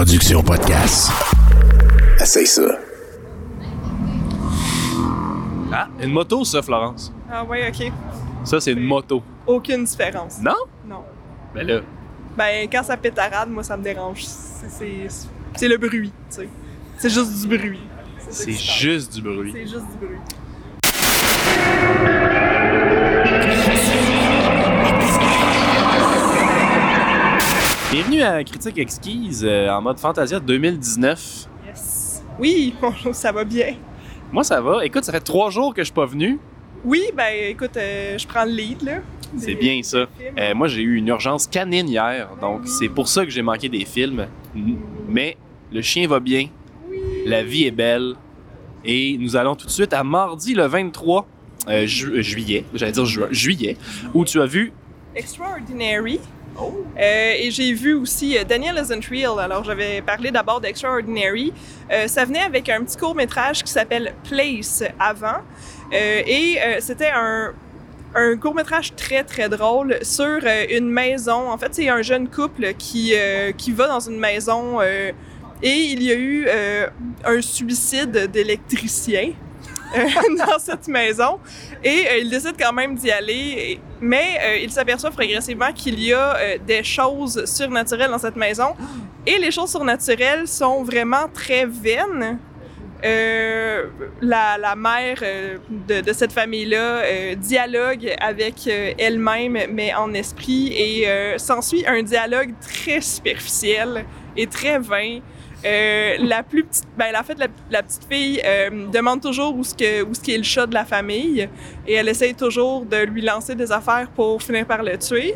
Production podcast. Essaye ça. Ah, une moto, ça, Florence. Ah ouais, OK. Ça, c'est une moto. Aucune différence. Non? Non. Ben là, Ben, quand ça pétarade, moi, ça me dérange. C'est le bruit, tu sais. C'est juste du bruit. c'est juste du bruit. C'est juste du bruit. Bienvenue à Critique Exquise en mode Fantasia 2019. Yes. Oui, bonjour, ça va bien. Moi, ça va. Écoute, ça fait 3 jours que je suis pas venu. Oui, ben, écoute, je prends le lead, là. C'est bien ça. Moi, j'ai eu une urgence canine hier, donc c'est pour ça que j'ai manqué des films. Mais le chien va bien, la vie est belle, et nous allons tout de suite à mardi le 23 juillet, j'allais dire juillet, où tu as vu... Extraordinary. Et j'ai vu aussi Daniel Isn't Real. Alors, j'avais parlé d'abord d'Extraordinary. Ça venait avec un petit court-métrage qui s'appelle Place avant. C'était un court-métrage très, très drôle sur une maison. En fait, c'est un jeune couple qui va dans une maison et il y a eu un suicide d'électricien dans cette maison. Et ils décident quand même d'y aller, mais ils s'aperçoivent progressivement qu'il y a des choses surnaturelles dans cette maison. Et les choses surnaturelles sont vraiment très vaines. La mère de cette famille-là dialogue avec elle-même, mais en esprit, et s'ensuit un dialogue très superficiel et très vain. La petite fille demande toujours où ce qu'est le chat de la famille, et elle essaye toujours de lui lancer des affaires pour finir par le tuer.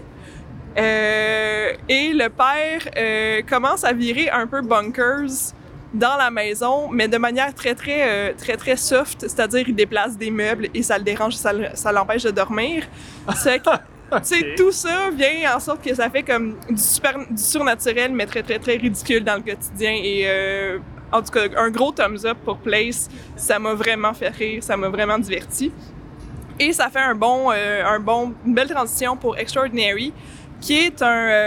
Et le père commence à virer un peu bonkers dans la maison, mais de manière très soft, c'est-à-dire il déplace des meubles et ça le dérange, ça l'empêche de dormir. C'est que, okay. Tout ça vient en sorte que ça fait comme du surnaturel, mais très ridicule dans le quotidien. Et en tout cas, un gros thumbs up pour Place. Ça m'a vraiment fait rire, ça m'a vraiment diverti. Et ça fait une belle transition pour Extraordinary, qui est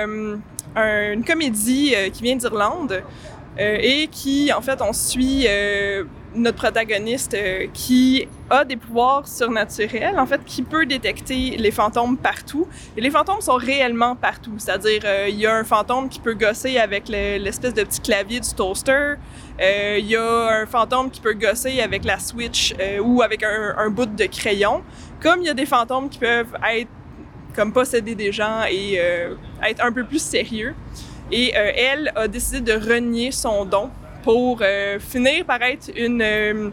une comédie qui vient d'Irlande. Et qui, en fait, on suit notre protagoniste qui a des pouvoirs surnaturels, en fait, qui peut détecter les fantômes partout. Et les fantômes sont réellement partout, c'est-à-dire il y a un fantôme qui peut gosser avec l'espèce de petit clavier du toaster, il y a un fantôme qui peut gosser avec la Switch ou avec un bout de crayon, comme il y a des fantômes qui peuvent être comme posséder des gens et être un peu plus sérieux. Et elle a décidé de renier son don pour finir par être une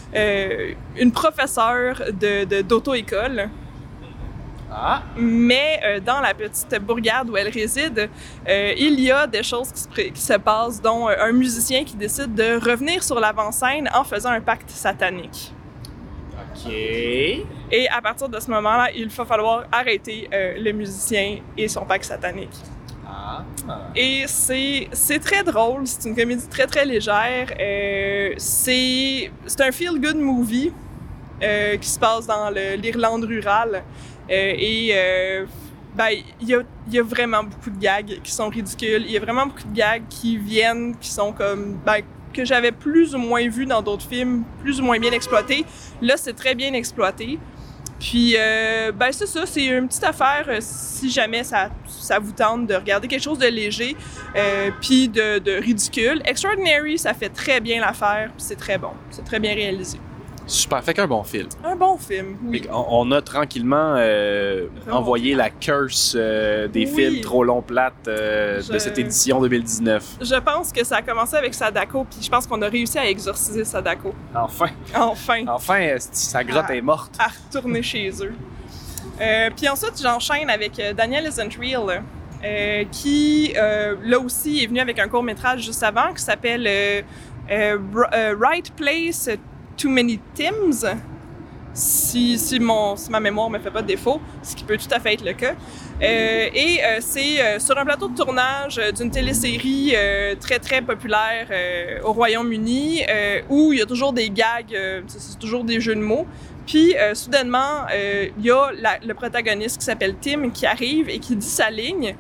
professeure d'auto-école. Ah. Mais dans la petite bourgade où elle réside, il y a des choses qui se passent, dont un musicien qui décide de revenir sur l'avant-scène en faisant un pacte satanique. OK. Et à partir de ce moment-là, il va falloir arrêter le musicien et son pacte satanique. Et c'est très drôle, c'est une comédie très légère. C'est un feel-good movie qui se passe dans l'Irlande rurale. Il y a vraiment beaucoup de gags qui sont ridicules. Il y a vraiment beaucoup de gags qui sont comme... que j'avais plus ou moins vu dans d'autres films, plus ou moins bien exploités. Là, c'est très bien exploité. Puis, c'est ça, c'est une petite affaire si jamais ça vous tente de regarder quelque chose de léger puis de ridicule. Extraordinary, ça fait très bien l'affaire, puis c'est très bon, c'est très bien réalisé. Super, fait qu'un bon film. Un bon film, oui. On a tranquillement envoyé la curse des films trop longs plates de cette édition 2019. Je pense que ça a commencé avec Sadako, puis je pense qu'on a réussi à exorciser Sadako. Enfin, sa grotte est morte. À retourner chez eux. Puis ensuite, j'enchaîne avec Daniel Isn't Real, qui, là aussi, est venu avec un court-métrage juste avant qui s'appelle Right Place, Too Many Tims, si ma mémoire me fait pas de défaut, ce qui peut tout à fait être le cas. C'est sur un plateau de tournage d'une télésérie très populaire au Royaume-Uni, où il y a toujours des gags, c'est toujours des jeux de mots. Puis, soudainement, il y a le protagoniste qui s'appelle Tim qui arrive et qui dit sa ligne.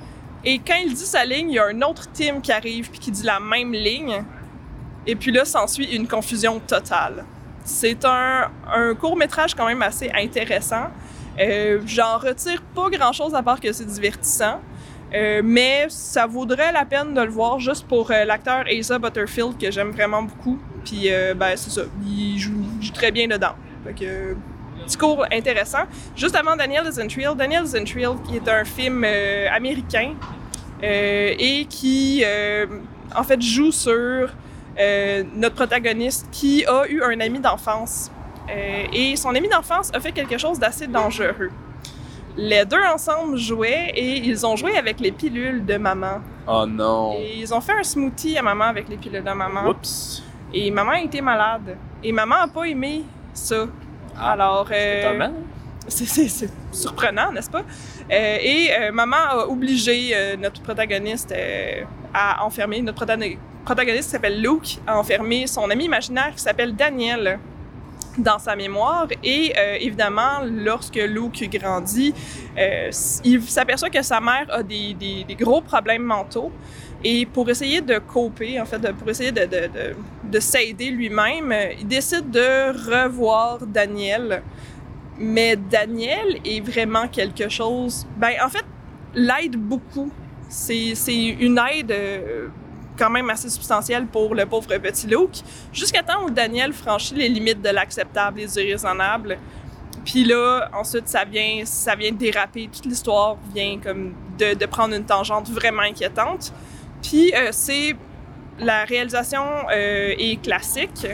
Et quand il dit sa ligne, il y a un autre Tim qui arrive puis qui dit la même ligne. Et puis là, s'ensuit une confusion totale. C'est un court-métrage quand même assez intéressant. J'en retire pas grand-chose à part que c'est divertissant. Mais ça vaudrait la peine de le voir juste pour l'acteur Asa Butterfield, que j'aime vraiment beaucoup. Puis, c'est ça, il joue très bien dedans. Fait que, petit cours intéressant. Juste avant Daniel is in Trial, qui est un film américain et qui, en fait, joue sur notre protagoniste qui a eu un ami d'enfance. Et son ami d'enfance a fait quelque chose d'assez dangereux. Les deux ensemble jouaient et ils ont joué avec les pilules de maman. Oh non! Et ils ont fait un smoothie à maman avec les pilules de maman. Oups! Et maman a été malade. Et maman n'a pas aimé ça. Ah, alors, c'est étonnant. c'est surprenant, n'est-ce pas? Maman a obligé notre protagoniste à enfermer. Notre protagoniste qui s'appelle Luke a enfermé son ami imaginaire qui s'appelle Daniel dans sa mémoire. Et évidemment, lorsque Luke grandit, il s'aperçoit que sa mère a des gros problèmes mentaux. Et pour essayer de coper, en fait, pour essayer de s'aider lui-même, il décide de revoir Daniel. Mais Daniel est vraiment quelque chose... en fait, l'aide beaucoup. C'est une aide quand même assez substantielle pour le pauvre petit Luke, jusqu'à temps où Daniel franchit les limites de l'acceptable et du raisonnable. Puis là, ensuite, ça vient déraper. Toute l'histoire vient comme de prendre une tangente vraiment inquiétante. Puis c'est... La réalisation est classique.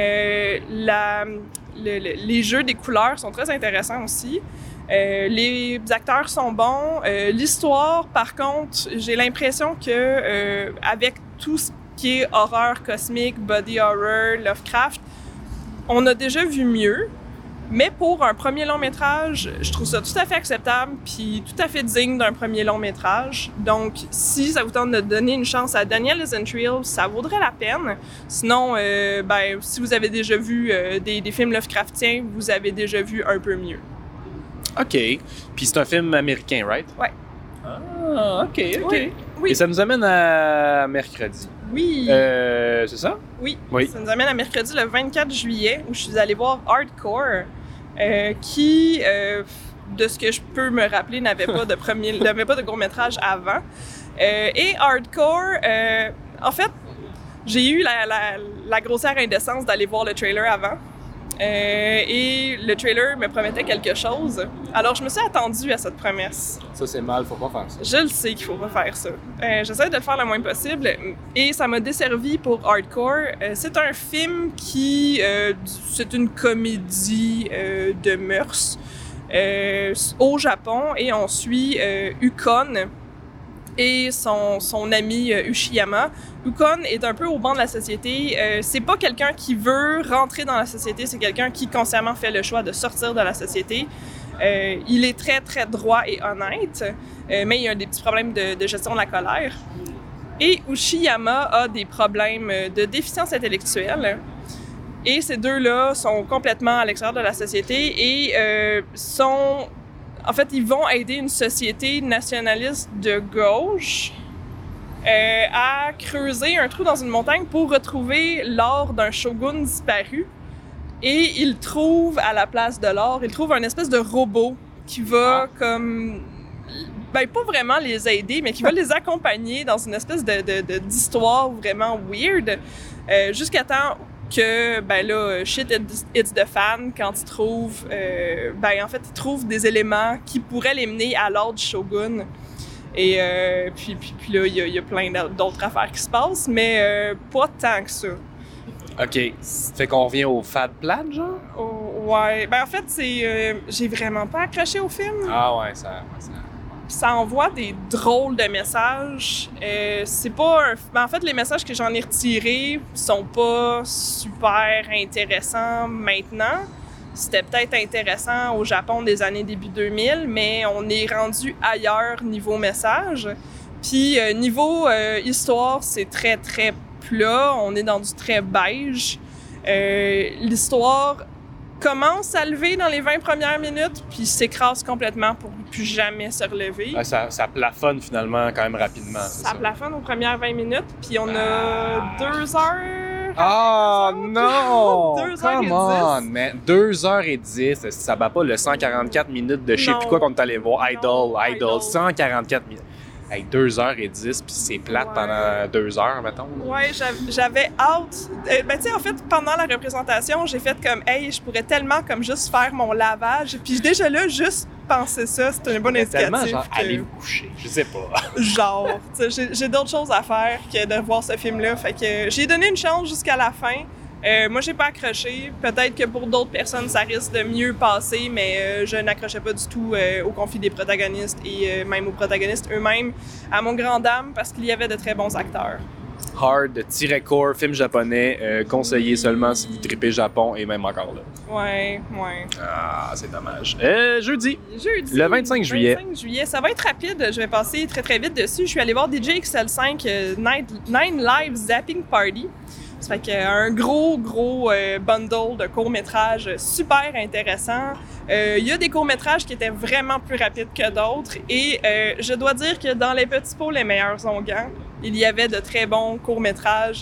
Les jeux des couleurs sont très intéressants aussi. Les acteurs sont bons. L'histoire, par contre, j'ai l'impression que avec tout ce qui est horreur cosmique, body horror, Lovecraft, on a déjà vu mieux. Mais pour un premier long-métrage, je trouve ça tout à fait acceptable puis tout à fait digne d'un premier long-métrage. Donc, si ça vous tente de donner une chance à Daniel is in Trial, ça vaudrait la peine. Sinon, si vous avez déjà vu des films Lovecraftiens, vous avez déjà vu un peu mieux. OK. Puis c'est un film américain, right? Ouais. Ah, OK. Oui. Et ça nous amène à mercredi. Oui. C'est ça? Oui. Oui. Ça nous amène à mercredi le 24 juillet où je suis allée voir Hardcore, qui, de ce que je peux me rappeler, n'avait pas de court-métrage avant. Et Hardcore, en fait, j'ai eu la grossière indécence d'aller voir le trailer avant. Et le trailer me promettait quelque chose. Alors, je me suis attendue à cette promesse. Ça, c'est mal, faut pas faire ça. Je le sais qu'il faut pas faire ça. J'essaie de le faire le moins possible et ça m'a desservi pour Hardcore. C'est un film qui... c'est une comédie de mœurs au Japon et on suit Ukon et son ami Uchiyama. Ukon est un peu au banc de la société. C'est pas quelqu'un qui veut rentrer dans la société, c'est quelqu'un qui consciemment fait le choix de sortir de la société. Il est très, très droit et honnête, mais il a des petits problèmes de gestion de la colère. Et Uchiyama a des problèmes de déficience intellectuelle. Et ces deux-là sont complètement à l'extérieur de la société et en fait, ils vont aider une société nationaliste de gauche à creuser un trou dans une montagne pour retrouver l'or d'un shogun disparu. Et ils trouvent, à la place de l'or, ils trouvent un espèce de robot qui va comme... pas vraiment les aider, mais qui va les accompagner dans une espèce d'histoire vraiment weird, jusqu'à temps que, shit hits the fan quand ils trouvent... en fait, ils trouvent des éléments qui pourraient les mener à l'ordre du shogun. Et puis là, il y a plein d'autres affaires qui se passent, mais pas tant que ça. OK. Fait qu'on revient au fad plan, genre? Ouais. En fait, j'ai vraiment pas accroché au film. Ah ouais, ça... Ça envoie des drôles de messages. C'est pas en fait, les messages que j'en ai retirés sont pas super intéressants maintenant. C'était peut-être intéressant au Japon des années début 2000, mais on est rendu ailleurs niveau message. Puis niveau histoire, c'est très, très plat. On est dans du très beige. L'histoire commence à lever dans les 20 premières minutes, puis s'écrase complètement pour ne plus jamais se relever. Ah, ça plafonne finalement quand même rapidement. Ça plafonne aux premières 20 minutes, puis on a 2 heures. Oh non! 2h10. Come on, man. 2h10, ça bat pas le 144 minutes de je sais plus quoi qu'on est allé voir. Idol. 144 minutes. Hey, 2h10, puis c'est plate pendant 2 heures, mettons. Ouais, j'avais hâte. Ben, tu sais, en fait, pendant la représentation, j'ai fait comme, hey, je pourrais tellement comme juste faire mon lavage. Puis déjà là, juste penser ça, c'était une bonne indicatif. Tellement, genre, allez vous coucher. Je sais pas. Genre, tu sais, j'ai d'autres choses à faire que de voir ce film-là. Fait que j'ai donné une chance jusqu'à la fin. Moi, j'ai pas accroché. Peut-être que pour d'autres personnes, ça risque de mieux passer, mais je n'accrochais pas du tout au conflit des protagonistes et même aux protagonistes eux-mêmes, à mon grand dame, parce qu'il y avait de très bons acteurs. Hard, tiré-court, film japonais, conseillé seulement si vous tripez Japon et même encore là. Ouais. Ah, c'est dommage. Jeudi. Le 25 juillet. 25 juillet. Ça va être rapide. Je vais passer très, très vite dessus. Je suis allée voir DJ XL5 Nine Live Zapping Party. Ça fait qu'un gros bundle de courts-métrages super intéressant. Il y a des courts-métrages qui étaient vraiment plus rapides que d'autres. Et je dois dire que dans les petits pots, les meilleurs ont gagné. Il y avait de très bons courts-métrages.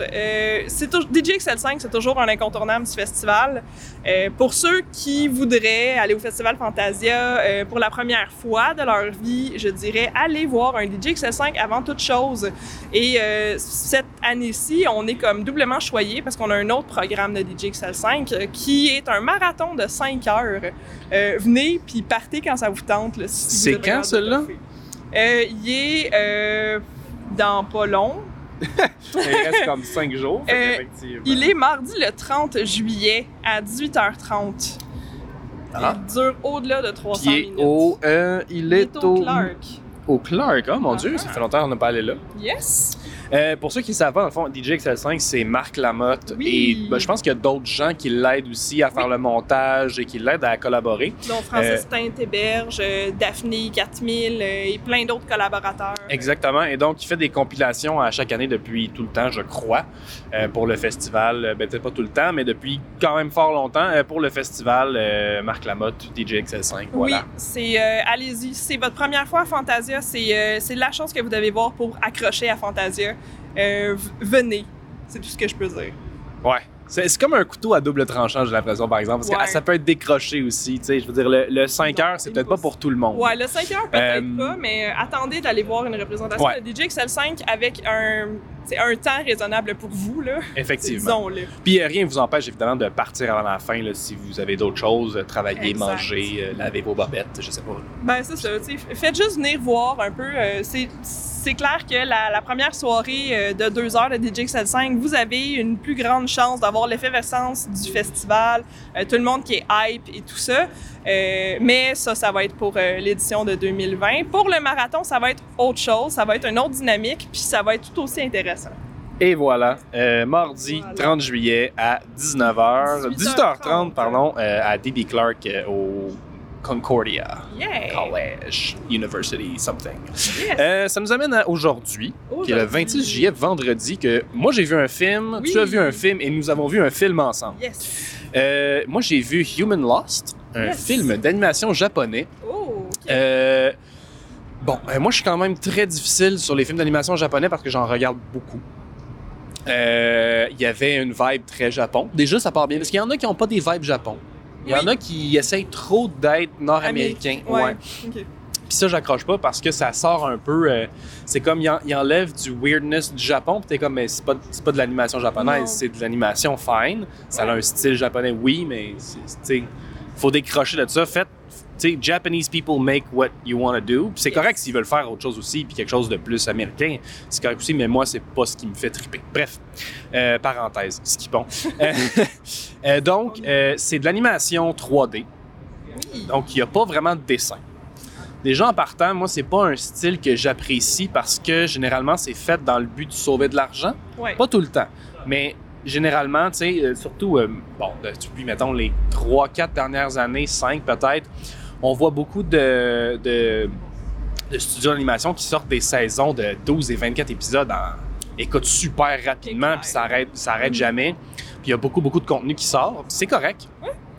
DJ XL5, c'est toujours un incontournable du festival. Pour ceux qui voudraient aller au Festival Fantasia pour la première fois de leur vie, je dirais allez voir un DJ XL5 avant toute chose. Et cette année-ci, on est comme doublement choyés parce qu'on a un autre programme de DJ XL5 qui est un marathon de 5 heures. Venez puis partez quand ça vous tente. Là, si c'est quand, celui-là? Il est dans pas long. Il reste comme 5 jours. Effectivement. Il est mardi le 30 juillet à 18h30. Ah. Il dure au-delà de 300 minutes. Il est au Clark. Au Clark, oh mon Dieu, ça fait longtemps qu'on n'a pas allé là. Yes! Pour ceux qui ne savent pas, dans le fond, DJ XL5, c'est Marc Lamotte. Oui. Et je pense qu'il y a d'autres gens qui l'aident aussi à faire le montage et qui l'aident à collaborer. Donc, Francis Tinte-Héberge, Daphné 4000 et plein d'autres collaborateurs. Exactement. Et donc, il fait des compilations à chaque année depuis tout le temps, je crois, pour le festival. Peut-être pas tout le temps, mais depuis quand même fort longtemps, pour le festival Marc Lamotte, DJ XL5. Voilà. Oui, allez-y. C'est votre première fois à Fantasia. C'est la chose que vous devez voir pour accrocher à Fantasia. Venez. C'est tout ce que je peux dire. Ouais. C'est comme un couteau à double tranchant, j'ai l'impression, par exemple. Parce que ça peut être décroché aussi. Tu sais, je veux dire, le 5 heures, c'est peut-être pas pour tout le monde. Ouais, le 5 heures, peut-être pas, mais attendez d'aller voir une représentation de DJ XL5 avec un temps raisonnable pour vous, là. Effectivement. Disons-le. Puis rien ne vous empêche, évidemment, de partir avant la fin, là, si vous avez d'autres choses, travailler, exact. Manger, laver vos bobettes, je sais pas. Ben, c'est ça. Faites juste venir voir un peu. C'est clair que la première soirée de 2 heures de DJ XL5, vous avez une plus grande chance d'avoir l'effervescence du festival, tout le monde qui est hype et tout ça. Mais ça va être pour l'édition de 2020. Pour le marathon, ça va être autre chose. Ça va être une autre dynamique, puis ça va être tout aussi intéressant. Et voilà, mardi 30 juillet à 18h30, pardon, à D.B. Clark au Concordia College, University, something. Yes. Ça nous amène à aujourd'hui, qui est le 26 juillet, vendredi, que moi j'ai vu un film, tu as vu un film et nous avons vu un film ensemble. Yes. Moi j'ai vu Human Lost, un film d'animation japonais. Oh, okay. Moi je suis quand même très difficile sur les films d'animation japonais parce que j'en regarde beaucoup. Il y avait une vibe très Japon. Déjà, ça part bien, parce qu'il y en a qui n'ont pas des vibes Japon. Il y en a qui essayent trop d'être nord-américains. Ouais. Okay. Puis ça, j'accroche pas parce que ça sort un peu... c'est comme, il enlève du weirdness du Japon, puis t'es comme, mais c'est pas de l'animation japonaise, c'est de l'animation fine. Ça a un style japonais, oui, mais faut décrocher de ça. Tu sais, Japanese people make what you want to do. Puis c'est correct s'ils veulent faire autre chose aussi, puis quelque chose de plus américain. C'est correct aussi, mais moi, c'est pas ce qui me fait triper. Bref, parenthèse, skippons. Donc, c'est de l'animation 3D. Oui. Donc, il n'y a pas vraiment de dessin. Déjà, en partant, moi, c'est pas un style que j'apprécie parce que, généralement, c'est fait dans le but de sauver de l'argent. Ouais. Pas tout le temps, mais... Généralement, tu sais, surtout, depuis, mettons, les 3-4 dernières années, 5 peut-être, on voit beaucoup de studios d'animation qui sortent des saisons de 12 et 24 épisodes écoute super rapidement, puis ça arrête jamais. Puis il y a beaucoup de contenu qui sort. C'est correct.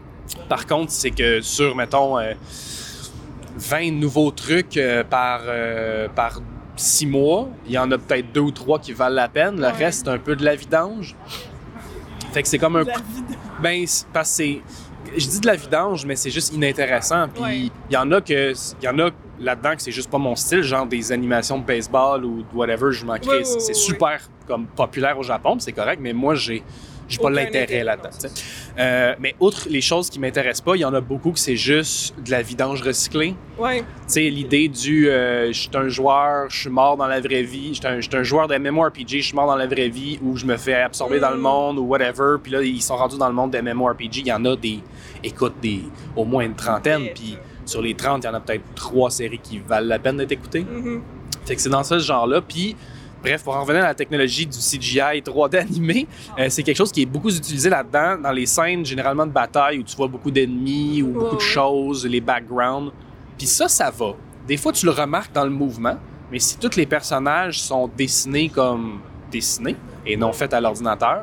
Par contre, c'est que sur, mettons, 20 nouveaux trucs par 6 mois, il y en a peut-être 2 ou 3 qui valent la peine. Le reste, c'est un peu de la vidange. Fait que c'est comme un... Ben, parce que c'est... Je dis de la vidange, mais c'est juste inintéressant. Puis il y en a là-dedans que c'est juste pas mon style, genre des animations de baseball ou whatever, je m'en crée. C'est super comme populaire au Japon, puis c'est correct, mais moi, j'ai pas l'intérêt là-dedans. Mais outre les choses qui m'intéressent pas, il y en a beaucoup que c'est juste de la vidange recyclée. Ouais. Tu sais, l'idée du je suis un joueur, je suis mort dans la vraie vie, je suis un joueur de MMORPG, je suis mort dans la vraie vie, ou je me fais absorber dans le monde, ou whatever, puis là, ils sont rendus dans le monde de MMORPG. Il y en a au moins une trentaine, puis sur les 30, il y en a peut-être 3 séries qui valent la peine d'être écoutées. Fait que c'est dans ce genre-là, puis... Bref, pour en revenir à la technologie du CGI 3D animé, c'est quelque chose qui est beaucoup utilisé là-dedans, dans les scènes généralement de bataille où tu vois beaucoup d'ennemis ou beaucoup de choses, les backgrounds. Puis ça va. Des fois, tu le remarques dans le mouvement, mais si tous les personnages sont dessinés comme dessinés et non faits à l'ordinateur,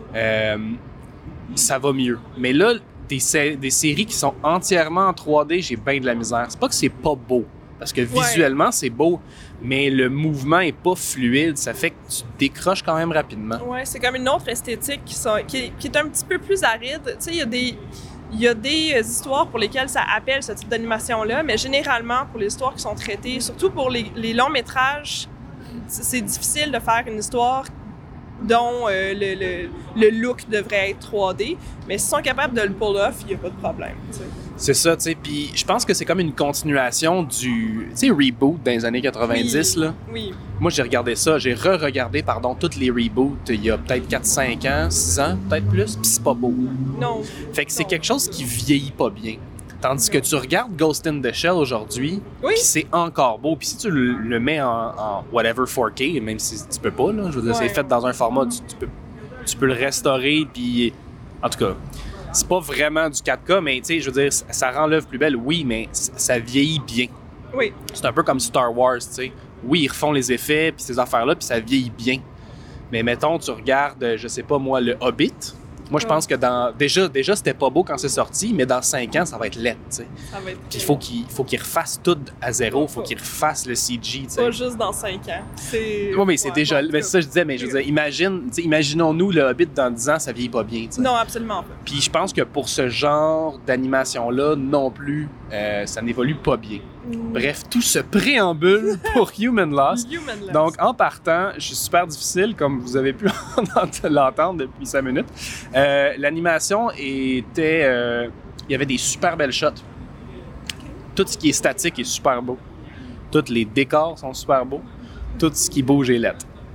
ça va mieux. Mais là, des séries qui sont entièrement en 3D, j'ai bien de la misère. C'est pas que c'est pas beau, parce que visuellement, c'est beau, mais le mouvement est pas fluide, ça fait que tu décroches quand même rapidement. Ouais, c'est comme une autre esthétique qui est un petit peu plus aride. Tu sais, il y a des histoires pour lesquelles ça appelle ce type d'animation-là, mais généralement, pour les histoires qui sont traitées, surtout pour les longs métrages, c'est difficile de faire une histoire dont le look devrait être 3D, mais s'ils sont capables de le pull off, il n'y a pas de problème. T'sais. C'est ça, tu sais. Puis je pense que c'est comme une continuation du reboot dans les années 90. Oui. Là. Oui. Moi, j'ai regardé ça, j'ai re-regardé, tous les reboots il y a peut-être 4-5 ans, 6 ans, peut-être plus, puis c'est pas beau. Non. Fait que c'est quelque chose qui vieillit pas bien. Tandis que tu regardes Ghost in the Shell aujourd'hui, puis c'est encore beau. Puis si tu le mets en whatever 4K, même si tu peux pas, là, je veux dire, c'est fait dans un format, tu peux le restaurer, puis en tout cas, c'est pas vraiment du 4K, mais tu sais, je veux dire, ça rend l'œuvre plus belle, oui, mais ça vieillit bien. Oui. C'est un peu comme Star Wars, tu sais. Oui, ils refont les effets, puis ces affaires-là, puis ça vieillit bien. Mais mettons, tu regardes, je sais pas moi, le Hobbit. Moi, je pense que déjà, c'était pas beau quand c'est sorti, mais dans 5 ans, ça va être laid, tu sais. Ça va être... Puis il faut qu'ils refassent tout à zéro, il faut qu'ils refassent le CG, tu sais. Pas juste dans 5 ans. Oui, mais c'est déjà... Mais c'est ça que je disais, mais je veux dire, imaginons-nous le Hobbit dans 10 ans, ça vieillit pas bien, tu sais. Non, absolument pas. Puis je pense que pour ce genre d'animation-là, non plus, ça n'évolue pas bien. Bref, tout ce préambule pour Human Lost. Donc, en partant, je suis super difficile, comme vous avez pu l'entendre depuis 5 minutes. L'animation était... il y avait des super belles shots. Tout ce qui est statique est super beau. Tous les décors sont super beaux. Tout ce qui bouge est laid.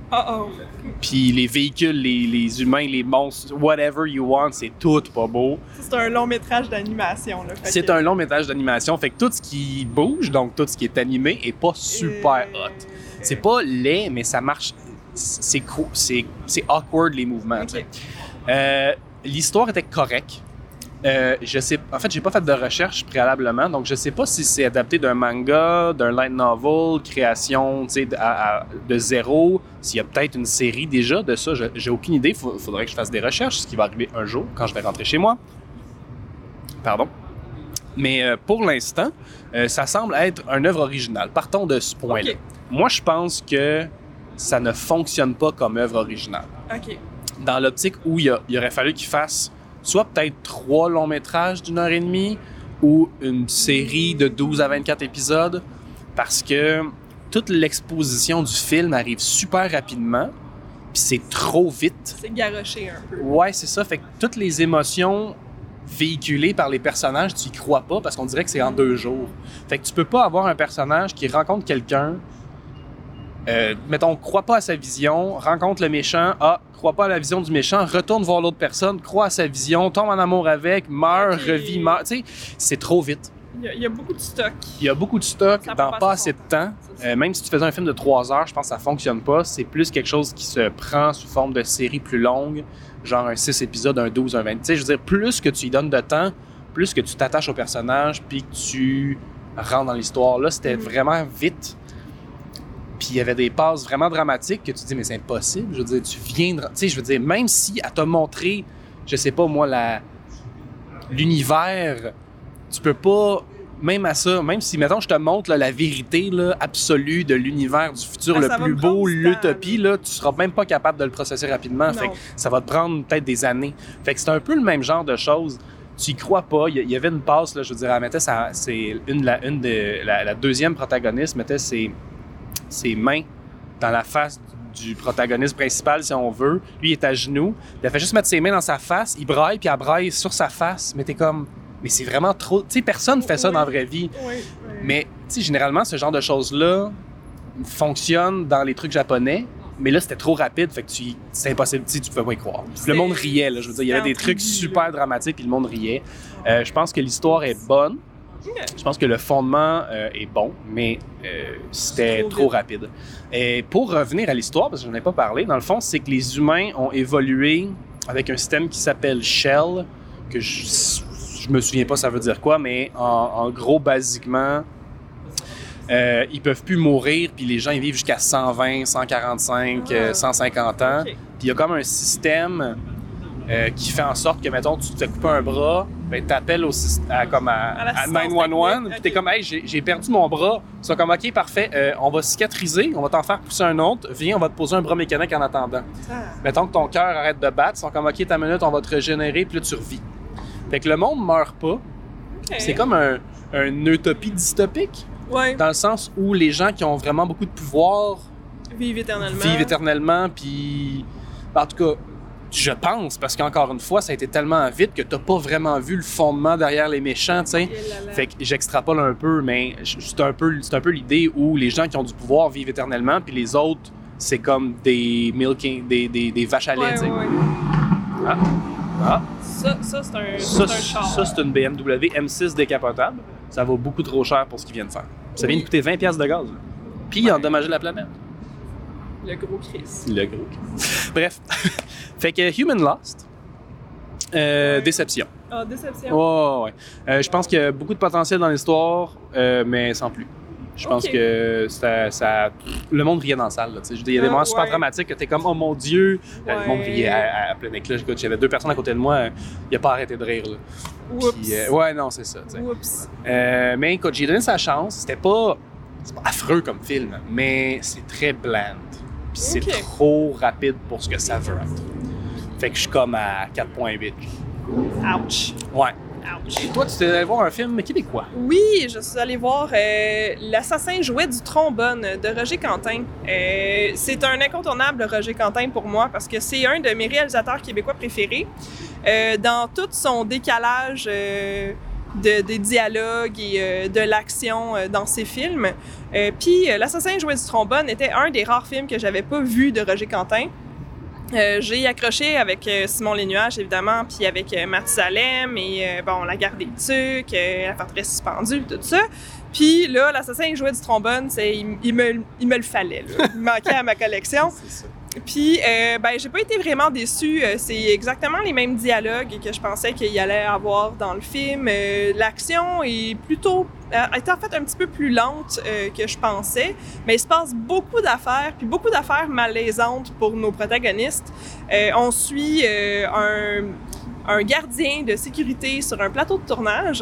Puis les véhicules, les humains, les monstres, whatever you want, c'est tout pas beau. C'est un long métrage d'animation. Là, c'est un long métrage d'animation. Fait que tout ce qui bouge, donc tout ce qui est animé, est pas super hot. C'est pas laid, mais ça marche. C'est awkward les mouvements. Okay. L'histoire était correcte. Je sais, en fait, j'ai pas fait de recherche préalablement, donc je sais pas si c'est adapté d'un manga, d'un light novel, création de zéro, s'il y a peut-être une série déjà de ça, j'ai aucune idée. Faudrait que je fasse des recherches, ce qui va arriver un jour quand je vais rentrer chez moi. Pardon. Mais pour l'instant, ça semble être une œuvre originale. Partons de ce point-là. Okay. Moi, je pense que ça ne fonctionne pas comme œuvre originale. Okay. Dans l'optique où il aurait fallu qu'il fasse soit peut-être 3 longs métrages d'1h30 ou une série de 12 à 24 épisodes, parce que toute l'exposition du film arrive super rapidement, puis c'est trop vite. C'est garoché un peu. Ouais, c'est ça. Fait que toutes les émotions véhiculées par les personnages, tu y crois pas, parce qu'on dirait que c'est en 2 jours. Fait que tu peux pas avoir un personnage qui rencontre quelqu'un, mettons, croit pas à sa vision, rencontre le méchant, croit pas à la vision du méchant, retourne voir l'autre personne, croit à sa vision, tombe en amour avec, meurt, revit, meurt. Tu sais, c'est trop vite. Il y a beaucoup de stock. Il y a beaucoup de stock dans pas assez de temps. Même si tu faisais un film de 3 heures, je pense que ça fonctionne pas. C'est plus quelque chose qui se prend sous forme de série plus longue, genre un 6 épisodes, un 12, un 20. Tu sais, je veux dire, plus que tu y donnes de temps, plus que tu t'attaches au personnage, puis que tu rentres dans l'histoire. Là, c'était vraiment vite. Puis il y avait des passes vraiment dramatiques que tu dis, mais c'est impossible. Je veux dire, tu sais, je veux dire, même si elle t'a montré, je sais pas moi, l'univers, tu peux pas... Même à ça, même si, mettons, je te montre là, la vérité là, absolue de l'univers du futur, le plus beau, l'utopie, là, tu seras même pas capable de le processer rapidement. Fait que ça va te prendre peut-être des années. Fait que c'est un peu le même genre de choses. Tu y crois pas. Il y avait une passe, là, je veux dire, elle mettait la deuxième protagoniste mettait ses mains dans la face du protagoniste principal, si on veut. Lui, il est à genoux. Elle fait juste mettre ses mains dans sa face, il braille, puis elle braille sur sa face. Mais t'es comme... Mais c'est vraiment trop... Tu sais, personne fait ça dans la vraie vie. Mais, tu sais, généralement, ce genre de choses-là fonctionne dans les trucs japonais. Mais là, c'était trop rapide, fait que c'est impossible, tu pouvais pas y croire. Le monde riait, là, je veux dire. Il y avait des trucs super dramatiques, puis le monde riait. Je pense que l'histoire est bonne. Je pense que le fondement est bon, mais c'était trop rapide. Et pour revenir à l'histoire, parce que je n'en ai pas parlé, dans le fond, c'est que les humains ont évolué avec un système qui s'appelle Shell, que je me souviens pas ça veut dire quoi, mais en gros, basiquement, ils peuvent plus mourir, puis les gens ils vivent jusqu'à 120, 145, 150 ans. Puis il y a comme un système qui fait en sorte que, mettons, tu te fais couper un bras, ben t'appelles à 911, puis t'es comme « Hey, j'ai perdu mon bras. » Ils sont comme « OK, parfait, on va cicatriser, on va t'en faire pousser un autre. Viens, on va te poser un bras mécanique en attendant. » Mettons que ton cœur arrête de battre, ils sont comme « OK, ta minute, on va te régénérer, puis là, tu revis. » Fait que le monde meurt pas. C'est comme une utopie dystopique. Dans le sens où les gens qui ont vraiment beaucoup de pouvoir vivent éternellement. Puis, en tout cas, je pense, parce qu'encore une fois, ça a été tellement vite que t'as pas vraiment vu le fondement derrière les méchants, tu sais. Fait que j'extrapole un peu, mais c'est un peu l'idée où les gens qui ont du pouvoir vivent éternellement, puis les autres, c'est comme des vaches à lait, tu sais. Ça, c'est un char. Ça, c'est une BMW M6 décapotable. Ça vaut beaucoup trop cher pour ce qu'ils viennent faire. Ça vient de coûter 20$ de gaz. Là. Puis endommager la planète. Le gros Chris. Bref. Fait que Human Lost, déception. Déception. Ouais. Je pense qu'il y a beaucoup de potentiel dans l'histoire, mais sans plus. Je pense que ça le monde riait dans la salle. Il y a des moments super dramatiques que t'es comme « Oh mon Dieu! » Le monde riait à plein éclat. Écoute, j'avais 2 personnes à côté de moi, il a pas arrêté de rire. Là. Oups! Puis, non, c'est ça. Oups! Mais écoute, j'ai donné sa chance. C'est pas affreux comme film, mais c'est très bland. Puis c'est trop rapide pour ce que ça veut être. Fait que je suis comme à 4.8. Ouch! Ouais. Et toi, tu t'es allé voir un film québécois? Oui, je suis allée voir L'Assassin jouait du trombone de Roger Quentin. C'est un incontournable, Roger Quentin, pour moi, parce que c'est un de mes réalisateurs québécois préférés. Dans tout son décalage des dialogues et de l'action dans ses films. Puis L'Assassin jouait du trombone était un des rares films que j'avais pas vu de Roger Quentin. J'ai accroché avec Simon Les Nuages, évidemment, puis avec Mathusalem et La Guerre des Tucs, La Forteresse suspendue, tout ça. Puis là, L'Assassin jouait du trombone, il me le fallait. Là. Il manquait à ma collection. C'est ça. Puis, j'ai pas été vraiment déçue. C'est exactement les mêmes dialogues que je pensais qu'il y allait avoir dans le film. L'action est en fait un petit peu plus lente que je pensais, mais il se passe beaucoup d'affaires, puis beaucoup d'affaires malaisantes pour nos protagonistes. On suit un gardien de sécurité sur un plateau de tournage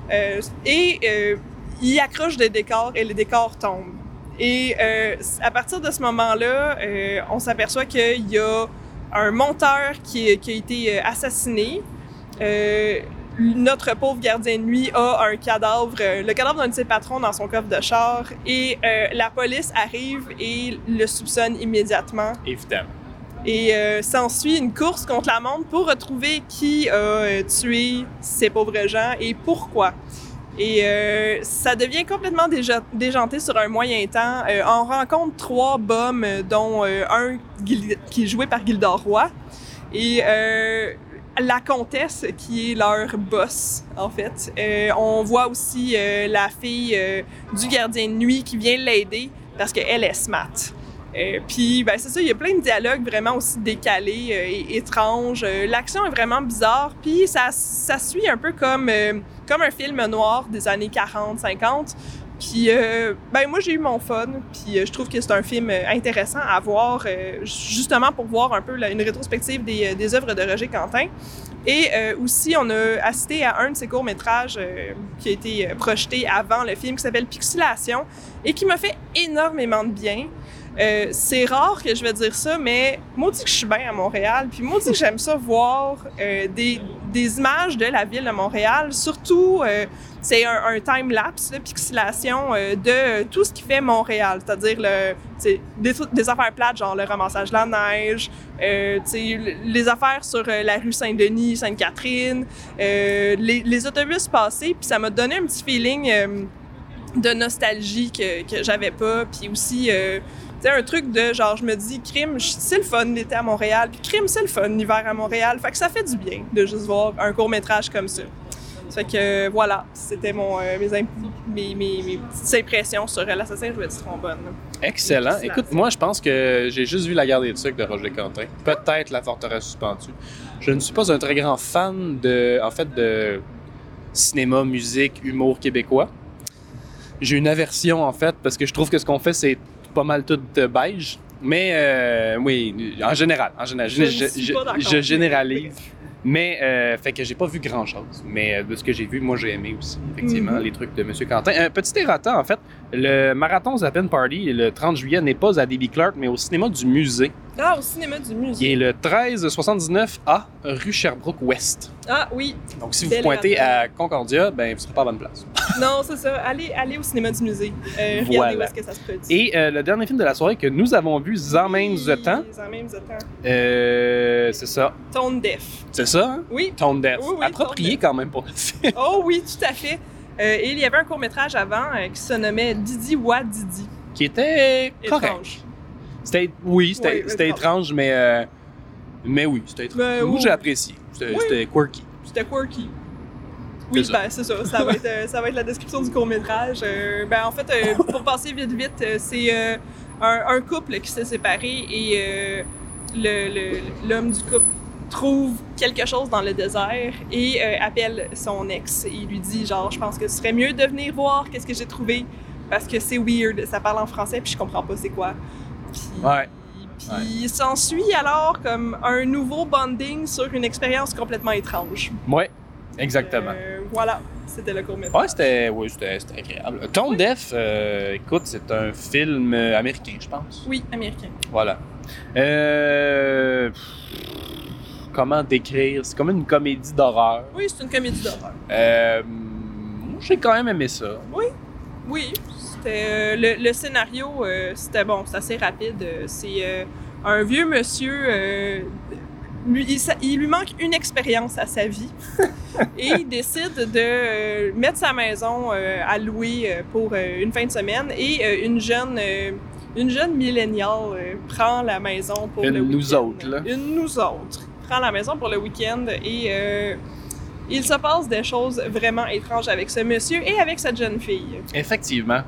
et il accroche des décors et les décors tombent. Et à partir de ce moment-là, on s'aperçoit qu'il y a un monteur qui a été assassiné. Notre pauvre gardien de nuit a un cadavre, le cadavre d'un de ses patrons dans son coffre de char, et la police arrive et le soupçonne immédiatement. Évidemment. Et s'ensuit une course contre la montre pour retrouver qui a tué ces pauvres gens et pourquoi. Et ça devient complètement déjanté sur un moyen temps. On rencontre 3 bums, dont un qui est joué par Gildor Roy. Et la comtesse, qui est leur boss, en fait. On voit aussi la fille du gardien de nuit qui vient l'aider parce qu'elle est smart. Puis, c'est ça, il y a plein de dialogues vraiment aussi décalés et étranges. L'action est vraiment bizarre, puis ça suit un peu comme un film noir des années 40-50, Puis, moi, j'ai eu mon fun. Puis, je trouve que c'est un film intéressant à voir, justement pour voir un peu une rétrospective des œuvres de Roger Quentin. Et aussi, on a assisté à un de ses courts-métrages qui a été projeté avant le film, qui s'appelle Pixelation, et qui m'a fait énormément de bien. C'est rare que je vais dire ça, mais maudit que je suis bien à Montréal, puis maudit que j'aime ça voir des images de la ville de Montréal. Surtout, c'est un time-lapse, pixelation de tout ce qui fait Montréal, c'est-à-dire des affaires plates, genre le ramassage de la neige, les affaires sur la rue Saint-Denis, Sainte-Catherine, les autobus passés, puis ça m'a donné un petit feeling de nostalgie que j'avais pas, puis aussi... c'est un truc de genre, je me dis, crime, c'est le fun l'été à Montréal, puis crime, c'est le fun l'hiver à Montréal. Fait que ça fait du bien de juste voir un court-métrage comme ça. Fait que voilà, c'était mes petites impressions sur L'Assassin jouait du trombone. Excellent. Écoute, moi, je pense que j'ai juste vu La Guerre des Tucs de Roger Quentin. Peut-être La Forteresse suspendue. Je ne suis pas un très grand fan de cinéma, musique, humour québécois. J'ai une aversion, en fait, parce que je trouve que ce qu'on fait, c'est pas mal tout beige. Mais oui, en général, je généralise. Mais fait que j'ai pas vu grand-chose. Mais de ce que j'ai vu, moi, j'ai aimé aussi, effectivement, les trucs de M. Quentin. Petit errata, en fait, le Marathon Zappin Party, le 30 juillet, n'est pas à D.B. Clark, mais au cinéma du musée. Ah, au cinéma du musée. Qui est le 1379A, rue Sherbrooke-Ouest. Ah, oui. Donc, si vous pointez à Concordia, ben vous serez pas à bonne place. Non, c'est ça. Allez au cinéma du musée. Regardez où est-ce que ça se produit. Et le dernier film de la soirée que nous avons vu, En même the temps. En même the temps. C'est ça. Tone Deaf. C'est ça, hein? Oui. Tone Deaf. Oui, approprié quand même pour le film. Oh oui, tout à fait. Et il y avait un court-métrage avant qui se nommait Didi Wa Didi. Qui était correct. Étrange. C'était étrange, mais oui, c'était étrange. Moi, j'ai apprécié. C'était quirky. C'était quirky. Oui, c'est ça. Ça va être la description du court-métrage. En fait, pour passer vite, c'est un couple qui s'est séparé et l'homme du couple trouve quelque chose dans le désert et appelle son ex et lui dit genre, je pense que ce serait mieux de venir voir qu'est-ce que j'ai trouvé parce que c'est weird, ça parle en français puis je comprends pas c'est quoi. Puis s'ensuit alors comme un nouveau bonding sur une expérience complètement étrange. Ouais, exactement. Voilà, c'était le court-métrage. C'était agréable. Tone Deaf, écoute, c'est un film américain, je pense. Oui, américain. Voilà. Comment décrire? C'est comme une comédie d'horreur. Oui, c'est une comédie d'horreur. J'ai quand même aimé ça. Oui. C'était, le scénario, c'était bon, c'est assez rapide. C'est un vieux monsieur, il lui manque une expérience à sa vie et il décide de mettre sa maison à louer pour une fin de semaine et une jeune milléniale prend la maison pour le week-end. Une nous autres. Prend la maison pour le week-end et il se passe des choses vraiment étranges avec ce monsieur et avec cette jeune fille. Effectivement.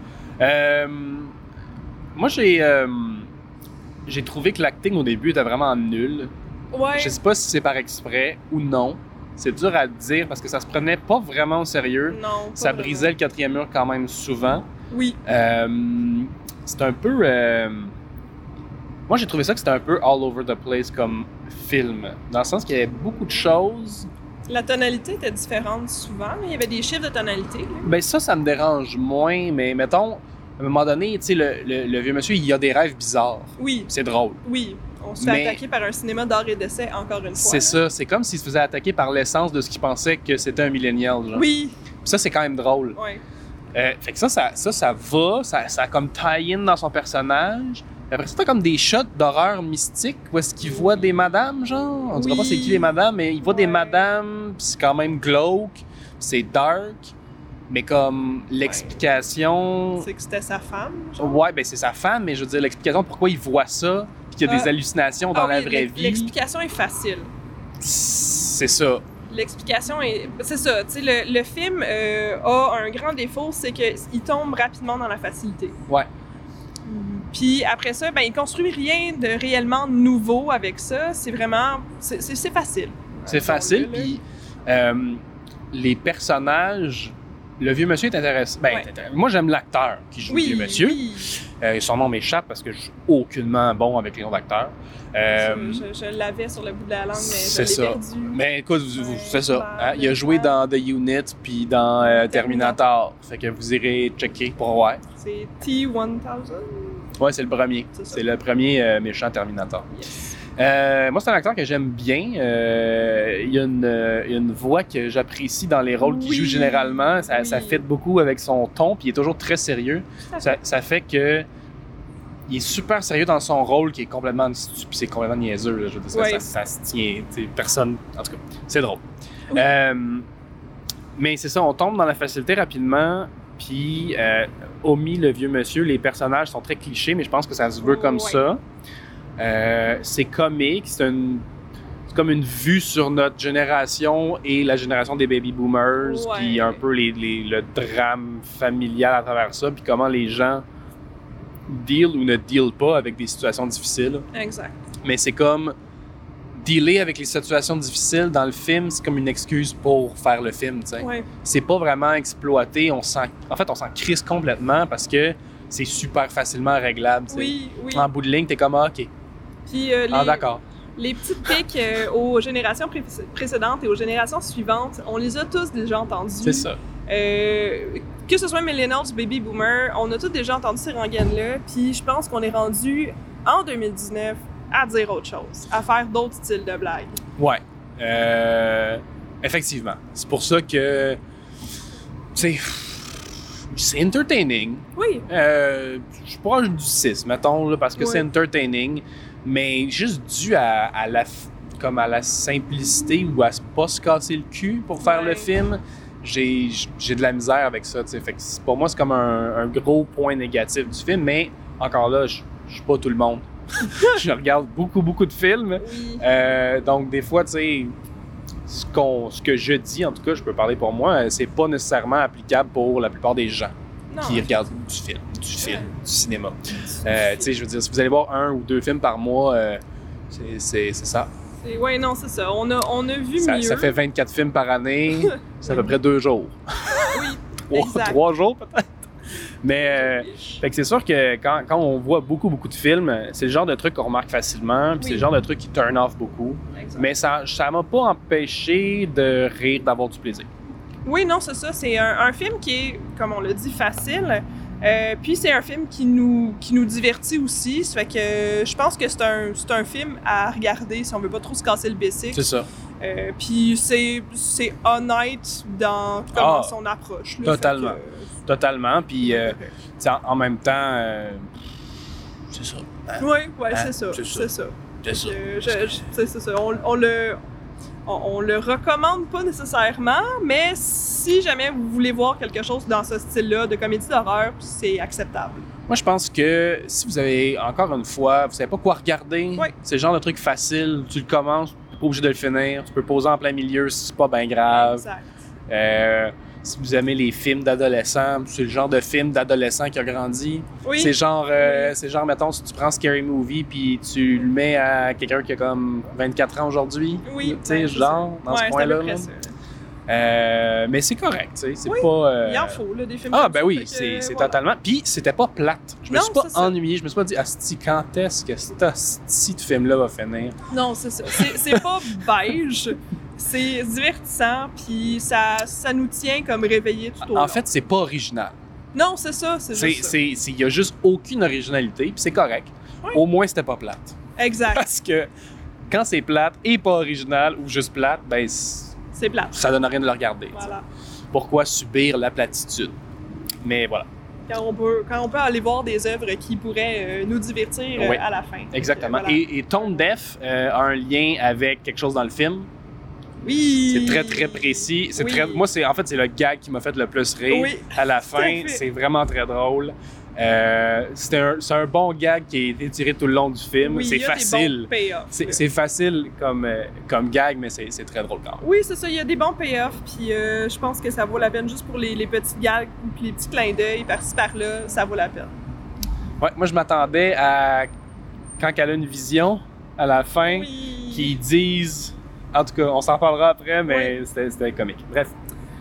Moi, j'ai trouvé que l'acting au début était vraiment nul. Ouais. Je sais pas si c'est par exprès ou non. C'est dur à dire parce que ça se prenait pas vraiment au sérieux. Non. Ça brisait le quatrième mur quand même souvent. Oui. C'est un peu... Moi, j'ai trouvé ça que c'était un peu all over the place comme film. Dans le sens qu'il y avait beaucoup de choses. La tonalité était différente souvent. Il y avait des chiffres de tonalité. Là. Ben ça me dérange moins. Mais mettons, à un moment donné, tu sais, le vieux monsieur, il a des rêves bizarres. Oui. C'est drôle. Oui. On se fait attaquer par un cinéma d'art et d'essai encore une fois. C'est ça. C'est comme s'il se faisait attaquer par l'essence de ce qu'il pensait que c'était un millénial. Genre. Oui. Puis ça, c'est quand même drôle. Oui. Fait que ça va. Ça a comme tie-in dans son personnage. Après ça, t'as comme des shots d'horreur mystique où est-ce qu'il voit des madames, genre. On dirait pas c'est qui les madames, mais il voit des madames, pis c'est quand même glauque, c'est dark, mais comme l'explication... C'est que c'était sa femme, genre? Ouais, ben c'est sa femme, mais je veux dire, l'explication pourquoi il voit ça, pis qu'il y a des hallucinations dans la vraie vie... L'explication est facile. C'est ça. L'explication est... C'est ça, tu sais, le film a un grand défaut, c'est qu'il tombe rapidement dans la facilité. Ouais. Puis après ça, ben il construit rien de réellement nouveau avec ça. C'est vraiment... C'est facile. C'est facile, puis les personnages le vieux monsieur est intéressant. Ben, Ouais. moi, j'aime l'acteur qui joue le vieux monsieur. Oui. Son nom m'échappe parce que je suis aucunement bon avec les noms d'acteurs. Je l'avais sur le bout de la langue, mais c'est je l'ai ça. perdu. Mais écoute, vous c'est ça. Claire, Hein? Il a joué Claire. dans The Unit puis dans Terminator. Fait que vous irez checker pour voir. C'est T-1000. Ouais, c'est le premier. C'est ça. C'est le premier méchant Terminator. Yes. Moi, c'est un acteur que j'aime bien. Il y a une voix que j'apprécie dans les rôles qu'il Oui. joue généralement. Ça Oui. fit beaucoup avec son ton, puis il est toujours très sérieux. Tout à fait. Ça fait que il est super sérieux dans son rôle, qui est complètement stupide, c'est complètement niaiseux. Là. Je veux dire, Ouais. ça se tient. Personne. En tout cas, c'est drôle. Oui. Mais c'est ça, on tombe dans la facilité rapidement. Puis, omis le vieux monsieur, les personnages sont très clichés, mais je pense que ça se veut comme Ouais. ça. C'est comique, c'est comme une vue sur notre génération et la génération des baby boomers, Ouais. puis un peu le drame familial à travers ça, puis comment les gens deal ou ne deal pas avec des situations difficiles. Exact. Mais c'est comme dealer avec les situations difficiles dans le film, c'est comme une excuse pour faire le film, tu sais. Ouais. C'est pas vraiment exploité, on s'en crisse complètement parce que c'est super facilement réglable, tu sais. Oui, oui. En bout de ligne, t'es comme ah, OK. Puis D'accord. les petites piques aux générations précédentes et aux générations suivantes, on les a tous déjà entendus. C'est ça. Que ce soit millennials ou baby boomer, on a tous déjà entendu ces rengaines-là. Puis je pense qu'on est rendu en 2019 à dire autre chose, à faire d'autres styles de blagues. Ouais. Effectivement. C'est pour ça que c'est entertaining. Oui, Je suis proche du 6, mettons, là, parce que Ouais. c'est entertaining, mais juste dû à la simplicité ou à pas se casser le cul pour faire Ouais. le film, j'ai de la misère avec ça. T'sais. Fait que pour moi, c'est comme un gros point négatif du film, mais encore là, je suis pas tout le monde. Je regarde beaucoup de films. oui. Donc, des fois, tu sais, ce que je dis, en tout cas, je peux parler pour moi, c'est pas nécessairement applicable pour la plupart des gens Non, qui regardent du cinéma. Tu sais, je veux dire, si vous allez voir 1 ou 2 films par mois, c'est ça. Ouais, non, c'est ça. On a vu ça. mieux. Ça fait 24 films par année, c'est à peu près 2 jours. Oui, exact. 3 jours peut-être. Mais fait que c'est sûr que quand on voit beaucoup de films, c'est le genre de truc qu'on remarque facilement, puis Oui. c'est le genre de truc qui turn off beaucoup. Exact. Mais ça m'a pas empêché de rire, d'avoir du plaisir. Oui, non, c'est ça. C'est un film qui est, comme on l'a dit, facile. Puis c'est un film qui nous divertit aussi. Ça fait que je pense que c'est un film à regarder si on veut pas trop se casser le basic. C'est ça. Puis c'est honnête dans comment son approche. Là. Totalement. Fait que, Totalement. Puis tu sais, en même temps, c'est ça. Hein? Oui, Hein? c'est ça. C'est ça. C'est ça. C'est ça. C'est ça. On le recommande pas nécessairement, mais si jamais vous voulez voir quelque chose dans ce style-là de comédie d'horreur, c'est acceptable. Moi, je pense que si vous avez, encore une fois, vous savez pas quoi regarder, Ouais. c'est le genre de truc facile, tu le commences, tu n'es pas obligé de le finir, tu peux poser en plein milieu si c'est pas bien grave. Exact. Si vous aimez les films d'adolescents, c'est le genre de film d'adolescent qui a grandi. Oui. C'est genre, Oui. c'est genre, mettons, si tu prends Scary Movie puis tu le mets à quelqu'un qui a comme 24 ans aujourd'hui. Oui. Tu sais, ouais, genre, dans ce c'est à point-là. peu près là. Mais c'est correct, tu sais. C'est Oui, pas. Il en faut, là, des films Ah, comme ben ça, oui, fait que, c'est voilà. totalement. Puis c'était pas plate. Je me Non, suis pas c'est ça. ennuyé. Je me suis pas dit, asti, quand est-ce que cet asti de film-là va finir? Non, c'est ça. C'est pas beige, c'est divertissant, puis ça nous tient comme réveillés tout au long. En fait, c'est pas original. Non, c'est ça, c'est juste ça. Il y a juste aucune originalité, puis c'est correct. Oui. Au moins, c'était pas plate. Exact, Parce que quand c'est plate et pas original ou juste plate, ben c'est plate. ça donne rien de le regarder. tu sais. Voilà. Pourquoi subir la platitude? Mais voilà, Quand on peut aller voir des œuvres qui pourraient nous divertir Oui. à la fin. exactement. Donc, voilà. Et Tone Deaf a un lien avec quelque chose dans le film. Oui! C'est très, très précis. Oui. Moi, c'est le gag qui m'a fait le plus rire. Oui. À la à fin, fait. c'est vraiment très drôle. C'est un bon gag qui a été tiré tout le long du film. Oui, c'est il y a facile. Des bons payoffs. C'est facile comme gag, mais c'est très drôle quand même. Oui, c'est ça, il y a des bons payoffs, puis je pense que ça vaut la peine juste pour les petits gags, puis les petits clins d'œil par-ci par-là, ça vaut la peine. Ouais, moi, je m'attendais à, quand elle a une vision, à la fin, Oui! qu'ils disent... En tout cas, on s'en parlera après, mais c'était comique. Bref.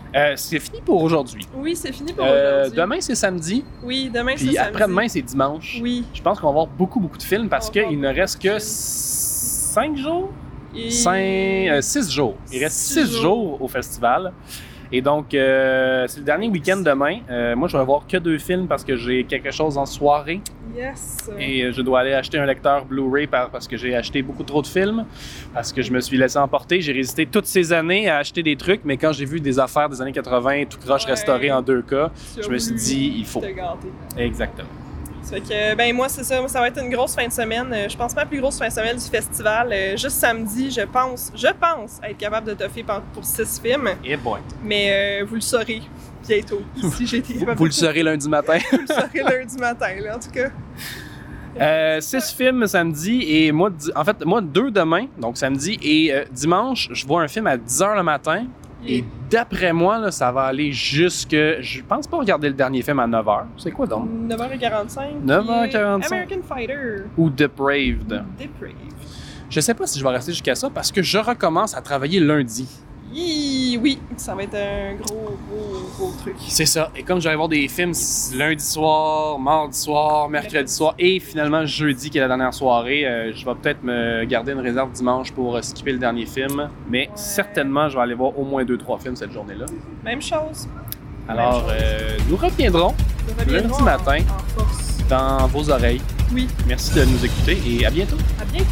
C'est fini pour aujourd'hui. Oui, c'est fini pour aujourd'hui. Demain, c'est samedi. Oui, demain, c'est Puis samedi. après-demain, c'est dimanche. Oui. Je pense qu'on va avoir beaucoup de films parce qu'il ne reste que 5 jours? 6 jours. Il reste 6 jours au festival. Et donc, c'est le dernier week-end demain. Moi, je vais avoir que 2 films parce que j'ai quelque chose en soirée. Yes! Et je dois aller acheter un lecteur Blu-ray parce que j'ai acheté beaucoup trop de films, parce que je me suis laissé emporter. J'ai résisté toutes ces années à acheter des trucs, mais quand j'ai vu des affaires des années 80, tout croche restauré en 2 cas, je me suis dit, il faut. Exactement. Ça fait que, ben moi, c'est ça. Ça va être une grosse fin de semaine. Je pense pas la plus grosse fin de semaine du festival. Juste samedi, je pense être capable de toffer pour 6 films. Eh boy. Mais vous le saurez bientôt. Si j'ai été capable vous le saurez lundi matin. Vous le saurez lundi matin, là, en tout cas. 6 films samedi et moi 2 demain, donc samedi, et dimanche, je vois un film à 10h le matin. Et d'après moi, là, ça va aller jusque... Je pense pas regarder le dernier film à 9h. C'est quoi donc? 9h45. 9h45. American Fighter. Ou Depraved. Je sais pas si je vais rester jusqu'à ça parce que je recommence à travailler lundi. Oui, ça va être un gros truc. C'est ça. Et comme je vais voir des films lundi soir, mardi soir, mercredi soir et finalement jeudi qui est la dernière soirée, je vais peut-être me garder une réserve dimanche pour skipper le dernier film. Mais certainement, je vais aller voir au moins 2-3 films cette journée-là. Même chose. Alors, nous reviendrons lundi matin dans vos oreilles. Oui. Merci de nous écouter et à bientôt. À bientôt.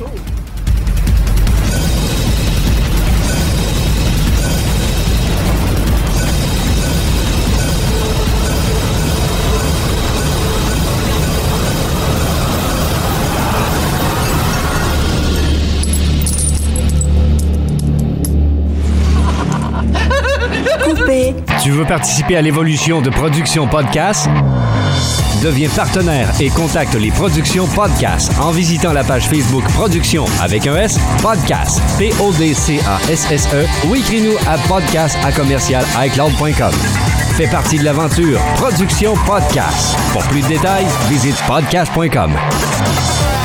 Tu veux participer à l'évolution de Production Podcast? Deviens partenaire et contacte les Productions Podcast en visitant la page Facebook Production avec un S, Podcast, PODCASSE ou écris-nous à podcast@icloud.com. Fais partie de l'aventure Production Podcast. Pour plus de détails, visite podcast.com.